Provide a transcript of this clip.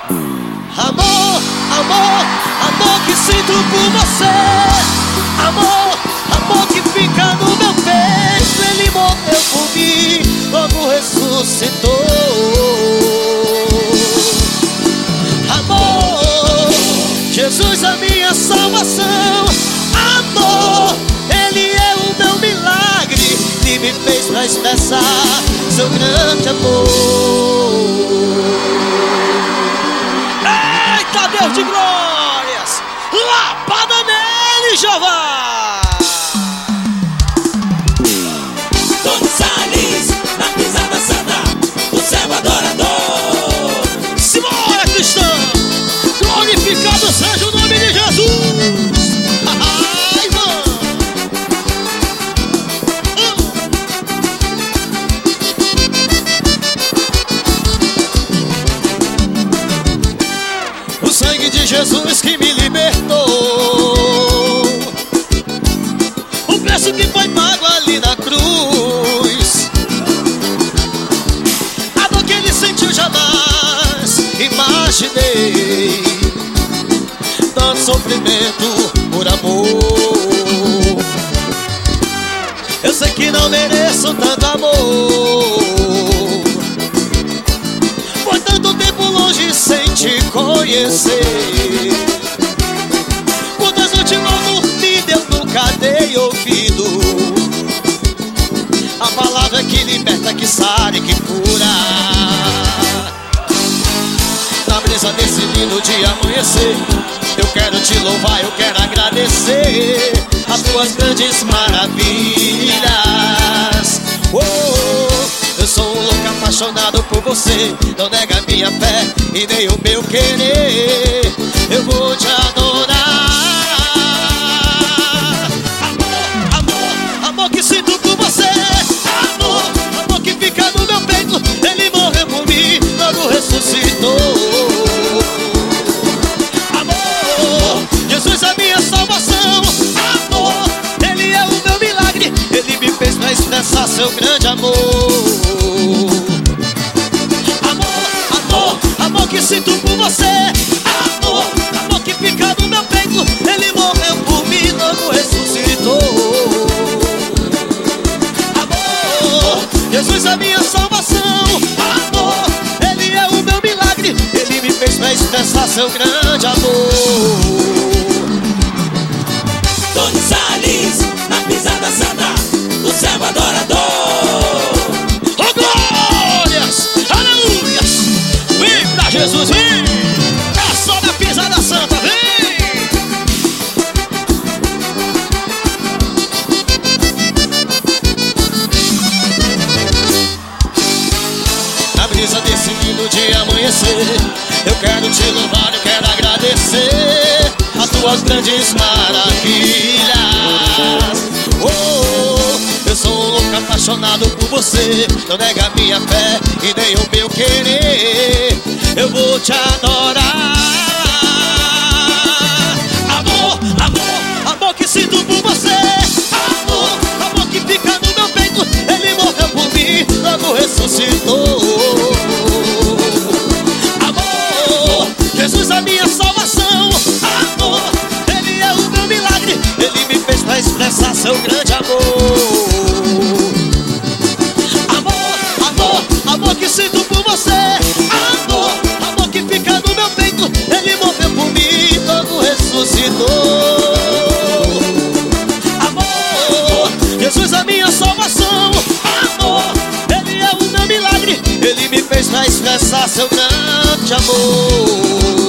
Amor, amor, amor que sinto por você. Amor, amor que fica no meu peito. Ele morreu por mim, logo ressuscitou. Amor, Jesus a minha salvação. Amor, Ele é o meu milagre que me fez pra expressar seu grande amor. Eita Deus de glórias, lapada nele, Jeová. Tony Salles, na pisada santa, o cego adorador. Simbora, cristão, glorificado seja o nome de Jesus. Ai, mano. O sangue de Jesus que me libertou, o preço que foi pago ali na cruz, a dor que ele sentiu jamais imaginei, tanto sofrimento por amor. Eu sei que não mereço tanto amor, foi tanto tempo longe sem te conhecer. Quantas noites mal dormidas eu nunca dei ouvido. A palavra que liberta, que sara e que cura. Na brisa desse lindo dia amanhecer, eu quero te louvar, eu quero agradecer as tuas grandes maravilhas. Eu sou um louco apaixonado por você. Não nega minha fé e nem o meu querer. Eu vou te adorar. Amor, amor, amor que sinto por você. Amor, amor que fica no meu peito. Ele morreu por mim, logo ressuscitou. Amor, Jesus é minha salvação. Amor, Ele é o meu milagre. Ele me fez pra expressar seu grande amor. Amor que sinto por você. Amor, amor que fica no meu peito. Ele morreu por mim, logo ressuscitou. Amor, Jesus é minha salvação. Amor, Ele é o meu milagre. Ele me fez pra expressar seu grande amor. Tony Salles, na pisada santa, o cego adorador. Jesus, vem! É só na pisada santa, vem! Na brisa desse lindo dia amanhecer, eu quero te louvar, eu quero agradecer as tuas grandes maravilhas. Eu sou um louco apaixonado por você. Não nega minha fé e nem o meu querer. Eu vou te adorar. Amor, amor, amor que sinto por você. Amor, amor que fica no meu peito. Ele morreu por mim, logo ressuscitou. Amor, Jesus a minha salvação. Amor, Ele é o meu milagre. Ele me fez pra expressar seu grande amor. Amor, amor, amor que sinto por você. Amor, amor que fica no meu peito. Ele morreu por mim, logo ressuscitou. Amor, Jesus a minha salvação. Amor, Ele é o meu milagre. Ele me fez pra expressar seu grande amor.